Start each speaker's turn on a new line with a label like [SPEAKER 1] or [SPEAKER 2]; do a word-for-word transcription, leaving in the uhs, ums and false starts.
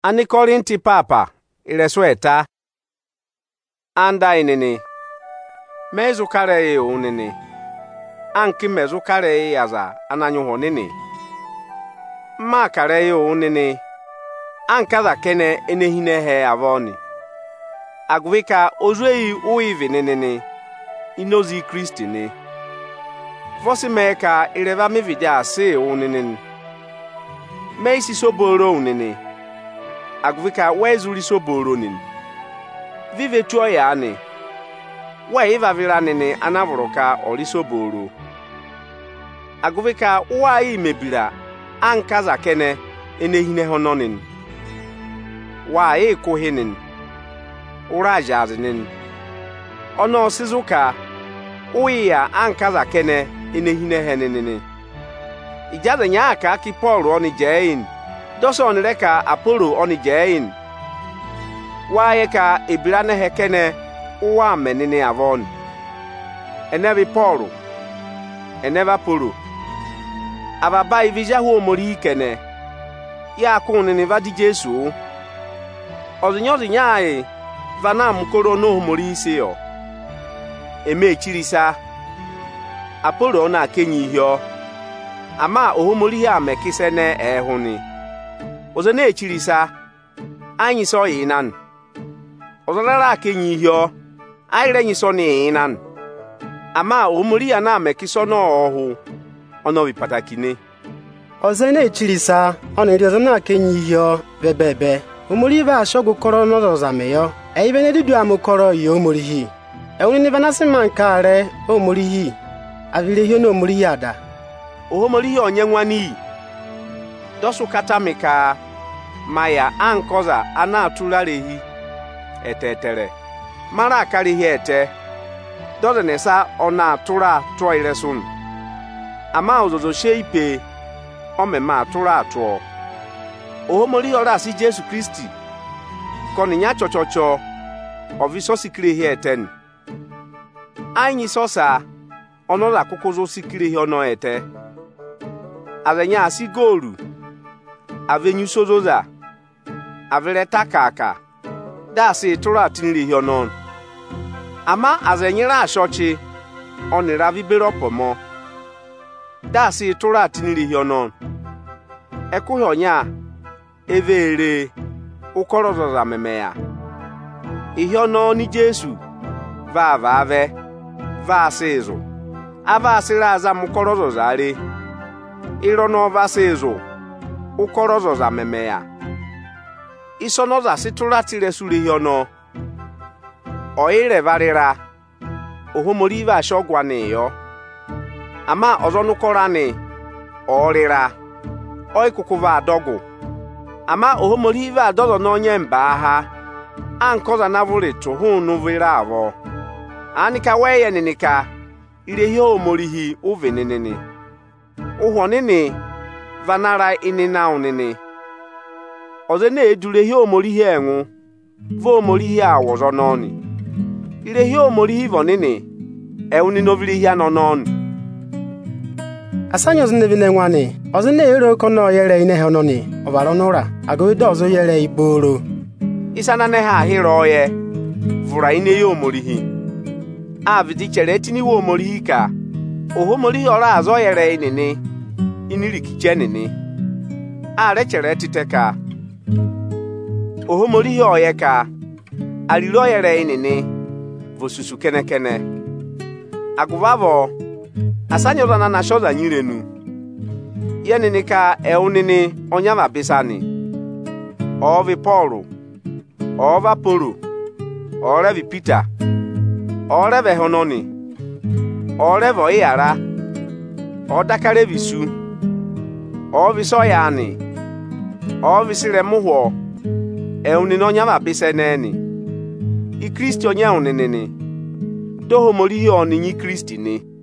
[SPEAKER 1] Ani Korinti papa iresweta anda inini mezu kare unini anki mezu kare yaza ananyu honini ma kare unini ankaza kene enehine he avoni agwika ozwei uivi nini inozi Kristi ni vosi meka ireva mi vidia se unini meisi soboro unini agvika wezuri soboro nini vive tuo ya ni wa iva vira nini anavuruka ori soboro agvika wa imebira ankaza kene enehine hononin wa e kohinin urajazinin ono sizuka uya ankaza kene enehine henini ijaza nyaka ki Paul oni jein doso onire ka Apollo oni jein waye ka ibirane hekene uwa menini avon enevi Paul eneva Apollo ababa ivija hu omori kene ya kun ni vadi Jesu ozinyo zinyai vana mkoro no omori ise yo eme chirisa Apollo na kenyi hio ama ohomori ya mekise ne ehuni ozo na echirisa anyi so yinan ozo lara kenyi hio ayire nyi so ni yinan ama ohomori ya na mekiso no ohu ono bi pataki ni
[SPEAKER 2] ozo na echirisa ono ri ozo na kenyi hio bebebe omori ba shogu koro no ozo meyo eibe ne didu amukoro yo omori hi ewuni ni banasi mankare omori hi avire hio no omori yada ohomori onye nwani dosu katamika maya ankoza ana atularehi etetere mara akarihi ete dodenesa ona atura toiresun ama ozozo sheipe omema atura atuo ohomori ora si Jesu Kristi koninya chochocho oviso sikirihi eten anyi sosa onola kukuzo sikirihi ono ete avenya asi goru avenyu sozoza avere takaka dasi tura tinri hionon ama azenyira ashochi onira vibero pomo dasi tura tinri hionon ekuhonya evere ukorozoza memeya ihiono ni Jesu va va ave va sezo ava siraza mukorozoza ale irono vasezo ukorozoza memeya isonoza situra tire suri hiono oire varira ohomori va shogwane yo ama ozonukorani orira oikukuva adogu ama ohomori va dozo nonye mbaha ankoza navure tuhunu vira avo anika weye ninika irehi omorihi uvenenene uhonini vanara inina unini ozene edurehi omorihi enwu vo omorihi awozo noni irehi omorihi vonini euni novirihi anonon asanyo zine vine nwani ozene ero kono yere ine hononi obaro nura agodo ozo yere iboro
[SPEAKER 1] isana ne ha hiro ye vura ine yo omorihi avidi chere tini wo omorihi ka ohomori ora azo yere inini iniriki chenini are chere titeka ohomori oye ka alilo yere inini vosusu kenekene aguvavo asanyo dana na shoza nyirenu yenini ka eunini onyama bisani ovi Paul ova Poro orevi Peter oreve hononi orevo iara odakare visu oviso yani ovisire muhwo euni no nyama biseneni i Kristo nya unenene doho mori oni nyi Kristi ni